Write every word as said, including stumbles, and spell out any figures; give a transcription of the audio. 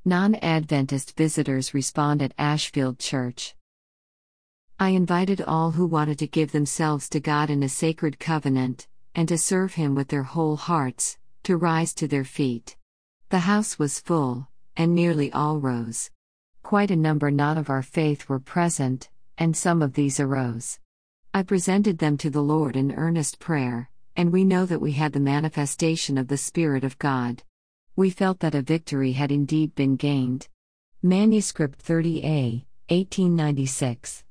Non-Adventist visitors respond at Ashfield Church. I invited all who wanted to give themselves to God in a sacred covenant, and to serve Him with their whole hearts, to rise to their feet. The house was full, and nearly all rose. Quite a number not of our faith were present, and some of these arose. I presented them to the Lord in earnest prayer, and we know that we had the manifestation of the Spirit of God. We felt that a victory had indeed been gained. Manuscript thirty A, eighteen ninety-six.